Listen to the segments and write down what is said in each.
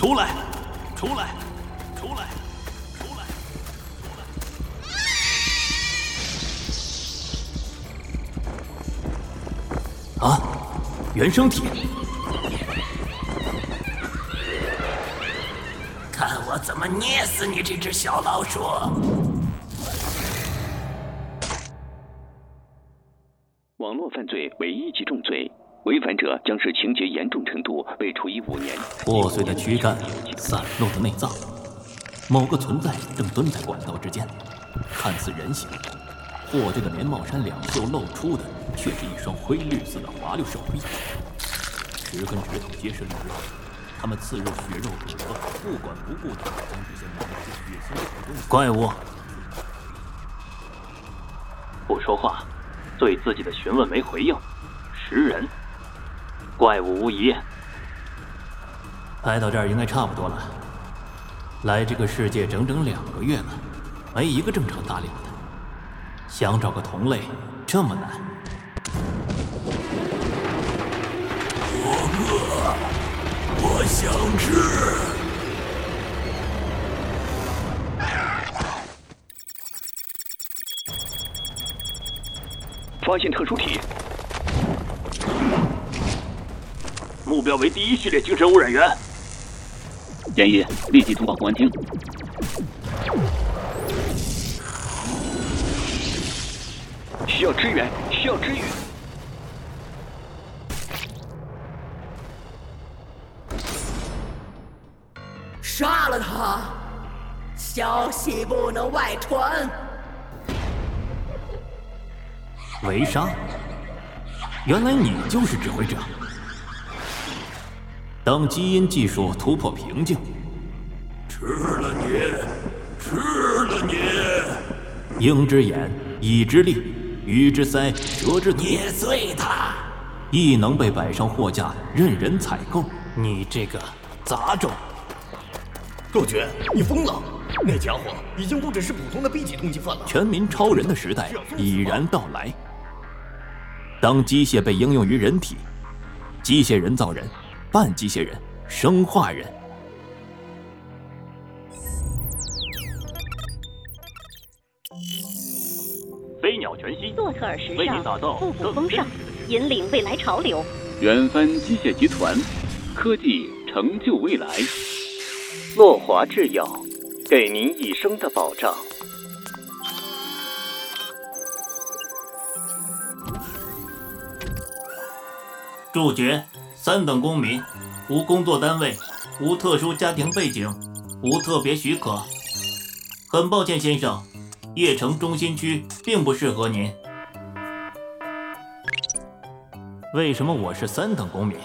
出来！出来！出来！出来！啊！原生体！ 看我怎么捏死你这只小老鼠！ 网络犯罪为一级重罪，违反者将视情节严重程度被处以5年。 破碎的躯干，散落的内脏，某个存在正蹲在管道之间，看似人形。破旧的棉帽衫两袖露出的，却是一双灰绿色的滑溜手臂，10根指头结实利落，它们刺入血肉骨骼，不管不顾地将这些满是血腥的活动。怪物不说话，对自己的询问没回应，食人。怪物无疑。拍到这儿应该差不多了。来这个世界整整2个月了，没一个正常搭理我的。想找个同类这么难？ 我饿，我想吃。 发现特殊体， 目标为第1序列精神污染源。 建议立即通报公安厅。需要支援，需要支援。 杀了他！消息不能外传。 围杀？原来你就是指挥者。等基因技术突破瓶颈， 吃了你，吃了你！ 鹰之眼，蚁之利，鱼之鳃，蛇之毒， 捏碎他！ 亦能被摆上货架，任人采购。你这个杂种！ 主角，你疯了！那家伙已经不只是普通的 B 级通缉犯了。 全民超人的时代已然到来。当机械被应用于人体，机械人造人，半机械人，生化人。飞鸟全息， 洛特尔时为你尚， 打造复古风尚，引领未来潮流。 远帆机械集团，科技成就未来。 洛华制药，给您一生的保障。 注决：3等公民，无工作单位，无特殊家庭背景，无特别许可。很抱歉，先生，叶城中心区并不适合您。为什么我是3等公民？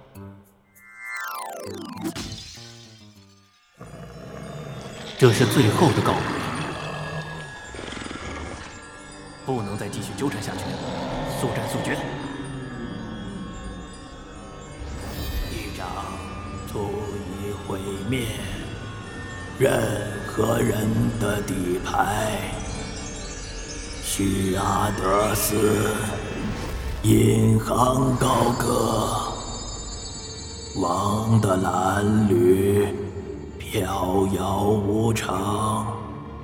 这是最后的告别，不能再继续纠缠下去，速战速决。 一掌足以毁灭任何人的底牌。许阿德斯，银行高歌，王的蓝缕飘摇无常，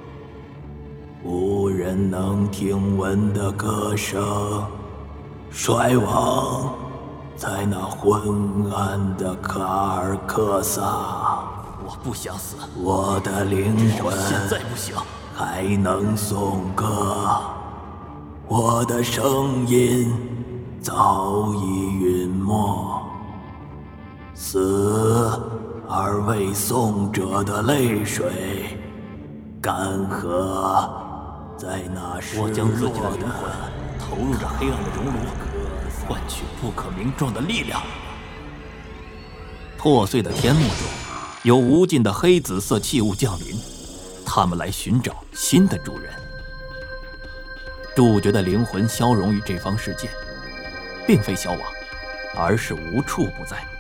无人能听闻的歌声，衰亡在那昏暗的卡尔克萨。 我不想死， 我的灵魂现在不行， 还能颂歌，我的声音早已陨没，死而未颂者的泪水干涸在那失落的。 我将自己的灵魂投入这黑暗的熔炉，换取不可名状的力量。破碎的天幕中，有无尽的黑紫色器物降临，他们来寻找新的主人。主角的灵魂消融于这方世界，并非消亡，而是无处不在。